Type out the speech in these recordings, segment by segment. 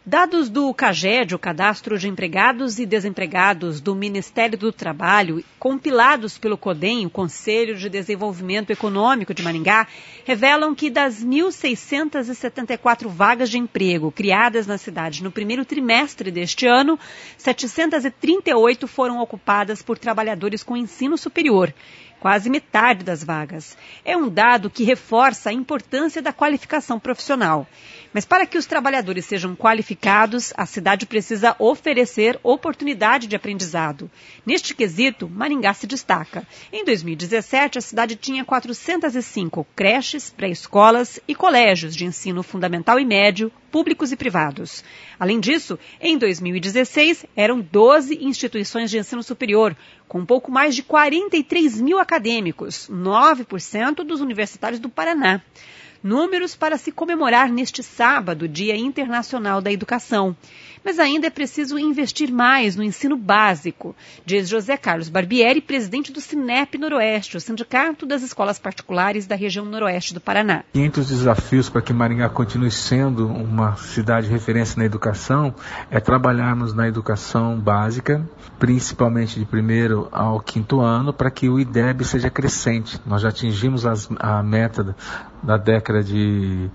Dados do CAGED, o Cadastro de Empregados e Desempregados do Ministério do Trabalho, compilados pelo CODEM, o Conselho de Desenvolvimento Econômico de Maringá, revelam que das 1.674 vagas de emprego criadas na cidade no primeiro trimestre deste ano, 738 foram ocupadas por trabalhadores com ensino superior. Quase metade das vagas. É um dado que reforça a importância da qualificação profissional. Mas para que os trabalhadores sejam qualificados, a cidade precisa oferecer oportunidade de aprendizado. Neste quesito, Maringá se destaca. Em 2017, a cidade tinha 405 creches, pré-escolas e colégios de ensino fundamental e médio, públicos e privados. Além disso, em 2016, eram 12 instituições de ensino superior, com um pouco mais de 43 mil acadêmicos, 9% dos universitários do Paraná. Números para se comemorar neste sábado, Dia Internacional da Educação. Mas ainda é preciso investir mais no ensino básico, diz José Carlos Barbieri, presidente do Sinep Noroeste, o Sindicato das Escolas Particulares da região noroeste do Paraná. Entre os desafios para que Maringá continue sendo uma cidade de referência na educação, é trabalharmos na educação básica, principalmente de 1º ao 5º ano, para que o IDEB seja crescente. Nós já atingimos a meta da década de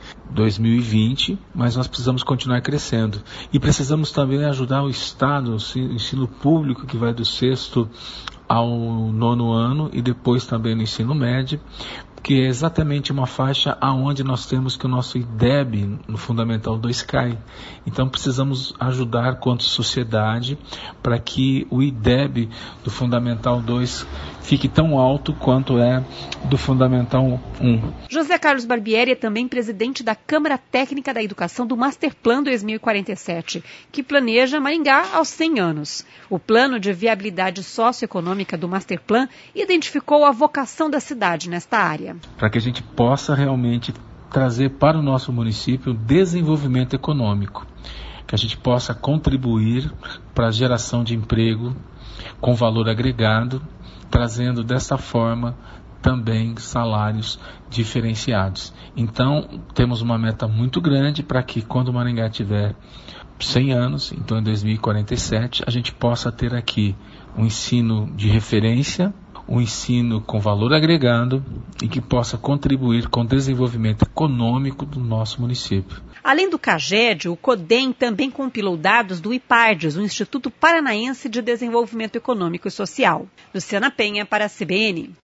2020, mas nós precisamos continuar crescendo. E precisamos também ajudar o Estado, o ensino público, que vai do 6º ao 9º ano, e depois também no ensino médio, que é exatamente uma faixa aonde nós temos que o nosso IDEB no Fundamental 2 cai. Então precisamos ajudar quanto sociedade para que o IDEB do Fundamental 2 fique tão alto quanto é do Fundamental 1. José Carlos Barbieri é também presidente da Câmara Técnica da Educação do Masterplan 2047, que planeja Maringá aos 100 anos. O plano de viabilidade socioeconômica do Masterplan identificou a vocação da cidade nesta área. Para que a gente possa realmente trazer para o nosso município desenvolvimento econômico, que a gente possa contribuir para a geração de emprego com valor agregado, trazendo dessa forma também salários diferenciados. Então, temos uma meta muito grande para que quando Maringá tiver 100 anos, então em 2047, a gente possa ter aqui um ensino de referência, um ensino com valor agregado e que possa contribuir com o desenvolvimento econômico do nosso município. Além do CAGED, o CODEM também compilou dados do IPARDES, o Instituto Paranaense de Desenvolvimento Econômico e Social. Luciana Penha para a CBN.